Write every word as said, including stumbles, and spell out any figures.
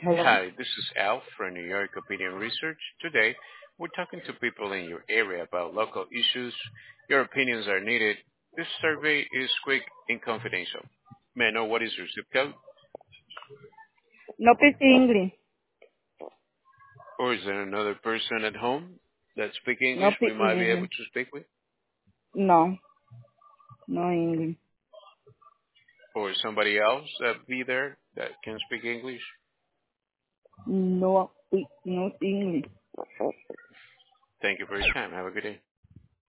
Hello. Hi, this is Al from New York Opinion Research. Today, we're talking to people in your area about local issues. Your opinions are needed. This survey is quick and confidential. May I know what is your zip code? No speak English. Or is there another person at home that speaks No English we speak might be able English. to speak with? No. No English. Or somebody else that be there that can speak English? No speak no English. Thank you for your time. Have a good day.